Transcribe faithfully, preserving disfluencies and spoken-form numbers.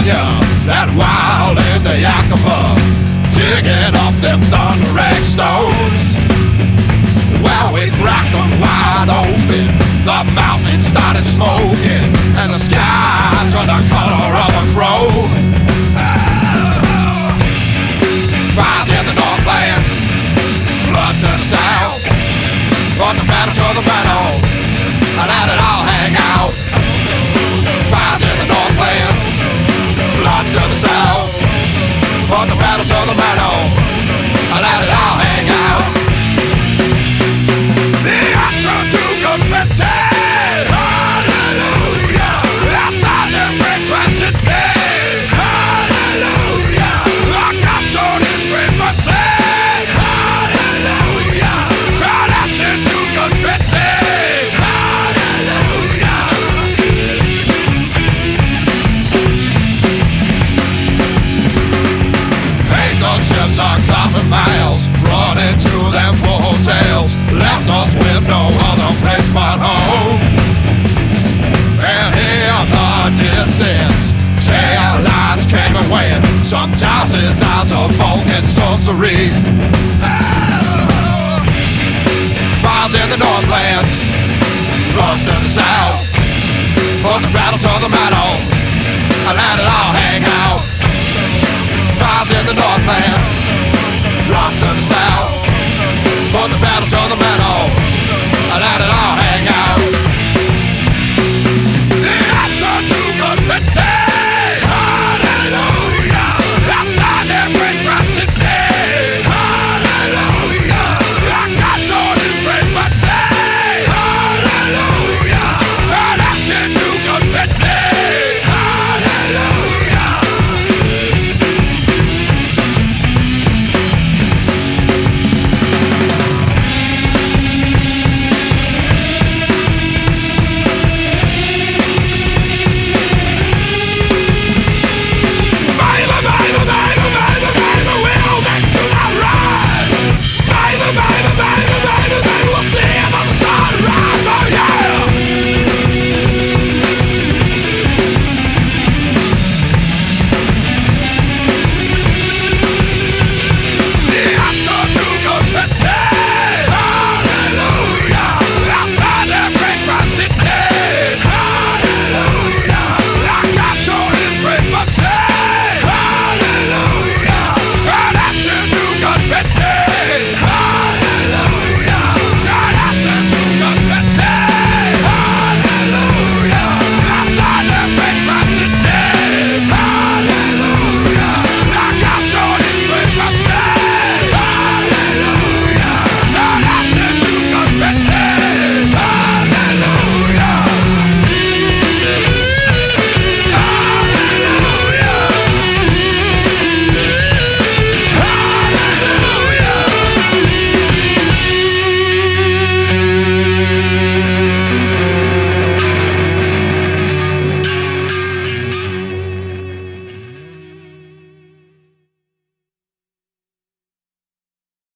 Virginia, that wild in the Yakima, digging up them thundering stones. Well, we cracked them wide open, the mountains started smoking, and the skies were the color of a crow. Fires in the Northlands, floods to the south, from the battle to the battle, I let it all hang out. Fires in the Northlands, floods to the south, from the battle to the battle, I let it all hang out. The Astra to confetti, hallelujah, outside them great transit days, hallelujah, our God showed his great mercy, hallelujah, turn ash into confetti. Ships are climbing miles, running to them for hotels, left us with no other place but home. And here in the distance, tail lights came and went, sometimes his eyes of vulcan sorcery. Fires in the Northlands, floods to the south, from the battle to the meadow, I let it all hang out. Fires in the Northlands, floods to the south, from the battle